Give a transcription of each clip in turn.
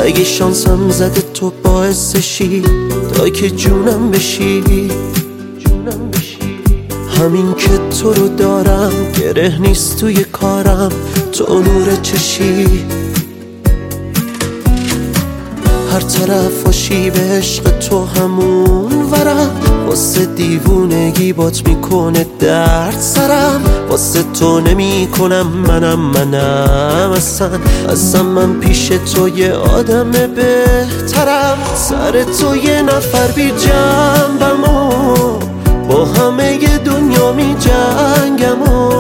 اگه شانسم زده تو باعث شی تا که جونم بشی. همین که تو رو دارم گره نیست توی کارم، تو نور چشی. هر طرف باشی به عشق تو همون ورم، واسه دیوونگی بات میکنه درد سرم. واسه تو نمی کنم منم اصلا من پیش تو یه آدم بهترم. سر تو یه نفر بی جنبم و با همه دنیا می جنگم و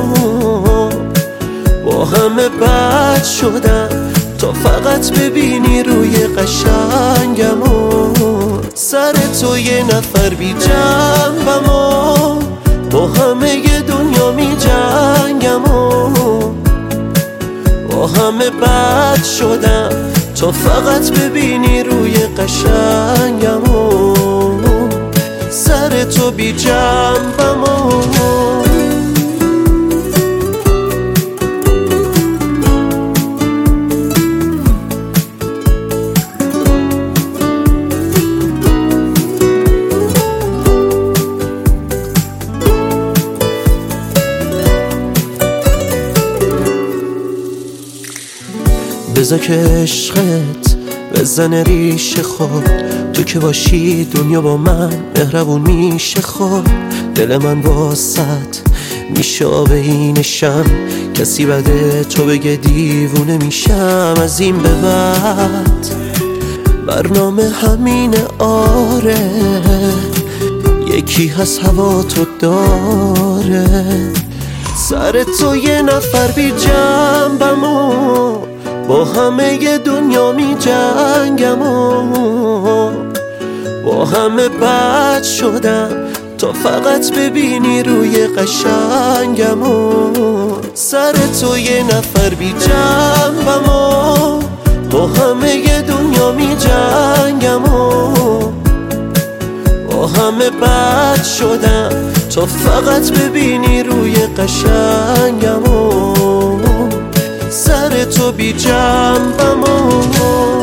با همه بد شدم تا فقط ببینی روی قشنگم و سر تو یه نفر بی جنبم و با همه دنیا می جنگم و با همه بد شدم تا فقط ببینی روی قشنگم و سر تو بی جنبم و بذار که عشقت بزنه ریشه خود، تو که باشی دنیا با من مهربون میشه خود. دل من واسط میشه آب اینشم، کسی بده تو بگه دیوونه میشم. از این به بعد برنامه همینه آره، یکی هست هوا تو داره. سر تو یه نفر بی جنبم و با همه دنیا می جنگم و با همه بد شدم تا فقط ببینی روی قشنگم و سر تو یه نفر بی جنبم و با همه دنیا می جنگم و با همه بد شدم تا فقط ببینی روی قشنگم و سر تو بی جنبم و